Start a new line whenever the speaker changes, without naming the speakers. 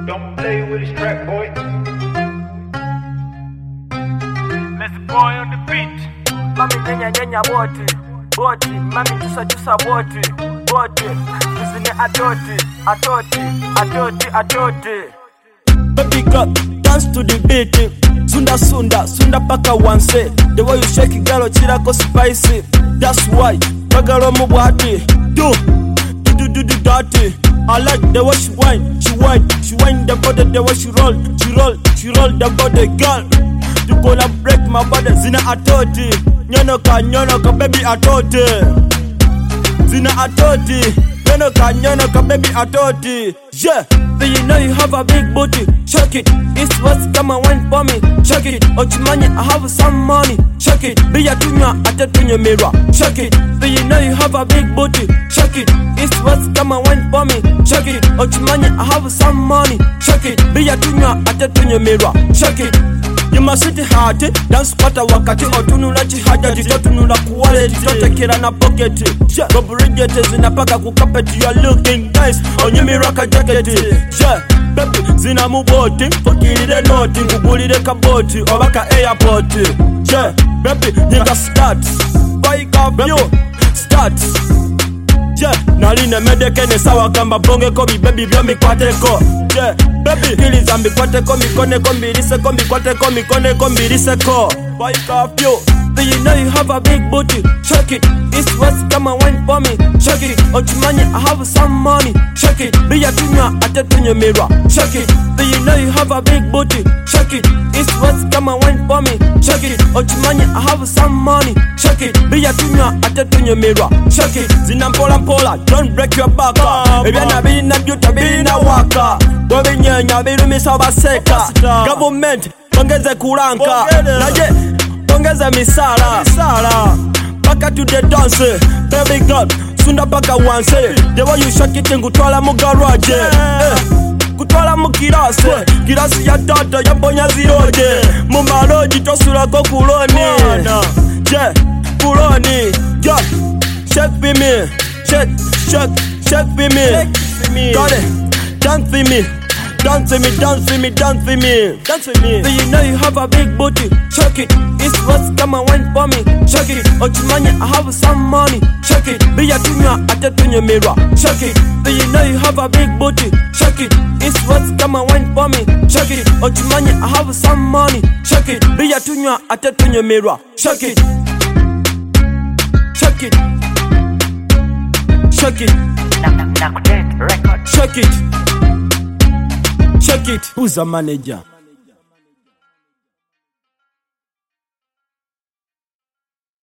Don't play with his track, boy.
Let's boy on the beat.
Mami nyenya boti, mami chusa boti. Usine atoti.
Baby girl, dance to the beat. Sunda paka wanse. The way you shake it, girl, chirako spicy. That's why, bagalo mubwati. Do dirty. I like the way she whine the body, the way she roll the body, girl. You gonna break my body, zina atoti. Nyonoka, baby atoti. Zina atoti. Nyonoka, baby atoti. Yeah, but you know you have a big booty. Check it, it's what's come and wine for me. Check it, Ochimani, I have some money. Check it, be a tunya, I tell you mirror. Check it, but you know you have a big booty. Check it, it's what's come and wine for me. Check it, Ochimani, I have some money. Check it, be a tunya, I tell you mirror. Check it. You must sit hard, dance pata wakati otunula chihaja jitotunula kuwale jitotekera na pocket. Rob Ridgette zinapaka kukapeti, you're looking nice on your miraka jacket. Yeah, baby zina muboti, fokiride noti, kugulide kaboti, obaka airport. Yeah, baby nigga start, wake up you, start. Yeah, naline medekene sawa kamba bonge kobi baby byomi kwateko. Yeah, baby hili zambi kwateko mikone kombirise kombi kwateko mikone kombirise ko. Wake up you, but you know you have a big booty. Check it, it's what's come and wine for me. Check it, Ochimani, I have some money. Check it, be a tunya, I tell you mirror. Check it, but you know you have a big booty. Check it, it's what's come and wine for me. Check it, Ochimani, I have some money. Check it, be a tunya, I tell you mirror. Check it, zinampola, don't break your back. Ebyana bina byuta bina waka. Gobe nyenya birumisa baseka. Government, ongeze kuranka. Naje, ongeze misala. Paka to the dance, baby girl, sunda paka wanse. The way you shake it ngutwala mu garage. Kutwala mu kirasi ya tata ya bonya ziroje. Mu maloji tosula ko kuloni. Yeah, kuloni. Yeah, shake for me. Shake for me. Got it, dance for me. Dance for me. But you know you have a big booty. Check it, it's what's come and wine for me. Check it, Ochimani, I have some money. Check it, be a tunya, I tell you mirror. Check it, but you know you have a big booty. Check it, it's what's come and wine for me. Check it, Ochimani, I have some money. Check it, be a tunya, I tell you mirror. Check it. Check it. Who's the manager?